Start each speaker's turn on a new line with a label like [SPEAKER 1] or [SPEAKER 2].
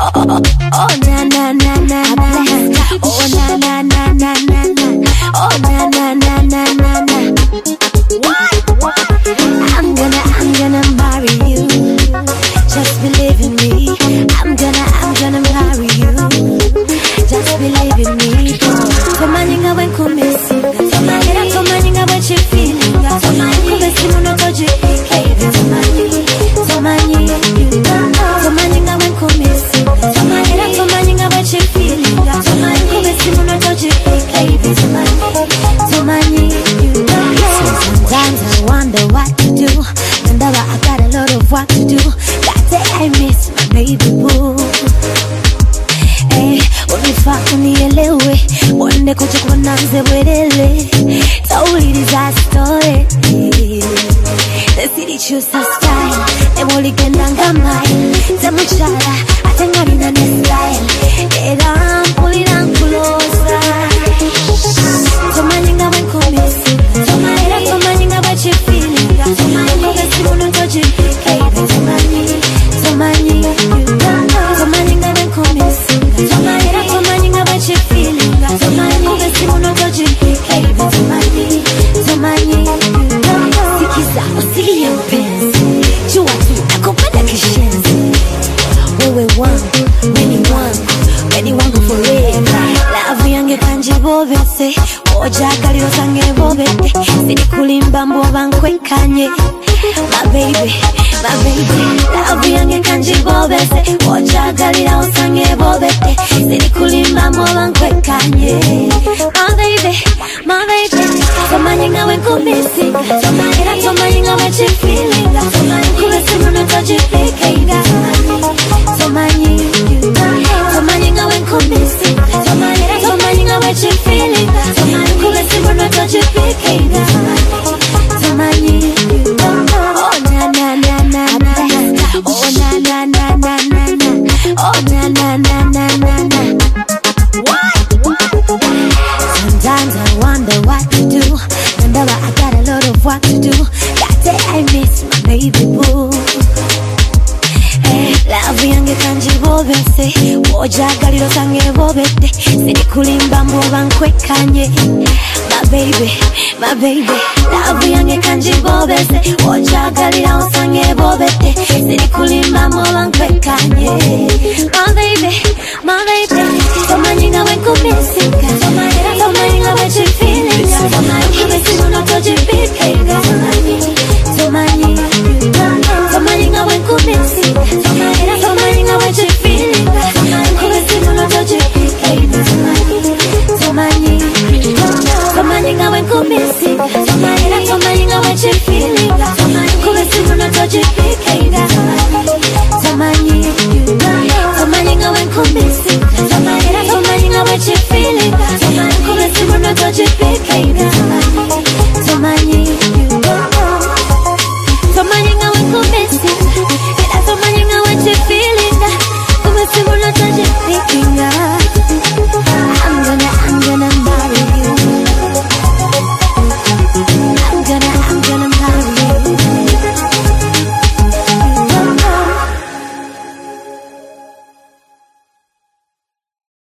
[SPEAKER 1] Oh na na na na na. Oh na na na na na na. Oh na na na na na na. What? I'm gonna marry you. Just believe in me. I'm gonna marry you. Just believe in me. Tomaninga when kumisi. Tomaninga when she feeling. Kumisi monotoji. Tomani, tomaninga when kumisi. Tomaninga when she feeling. Kumisi monotoji. Tomani, sometimes I wonder what to do. Whenever I got a lot of work to do. That day I miss my baby boo. Hey, unifaa unielewe. Wande kuja kunanze wedele. Totally disaster. The city choose her style. Emoli kendanga mine. Zamuchala, atengani na ne style. Edam, pulidan closer. Tomaninga when kumisi. Tomaninga when you feeling. Kumisi monotoji. Tomani, tomaninga when kumisi. Tomaninga when you feeling. Kumisi monotoji. Tomani, sikiza usilie mpenzi. Jua tu nakupenda kishenzi. Wewe wangu, weni wangu forever. Love yange kanje bobese. Oja kaliro sange bobete. Sidi kulimba mboba nkwekanye. My baby. Love yange kanje bobese. Oja kaliro sange bobete. Sidi kulimba mboba nkwekanye. My baby. Tomaninga when kumisi. Tomaninga when she feeling. Kumisi monotoji. Tomaninga when kumisi. Tomaninga when she feeling. Kumisi monotoji. Tomani. Oh na na na na na. Oh na na na na na na. Oh na na na na na na. Sometimes I wonder what to do. Whenever I got a lot of work to do. That day I miss my baby boo. Hey, love yange kanji bobese. Oja galiro sange bobete. Sidi kulimba mboba nkwekanye. My baby. Love yange kanji bobese. Oja galiro sange bobete. Sidi kulimba mboba nkwekanye. My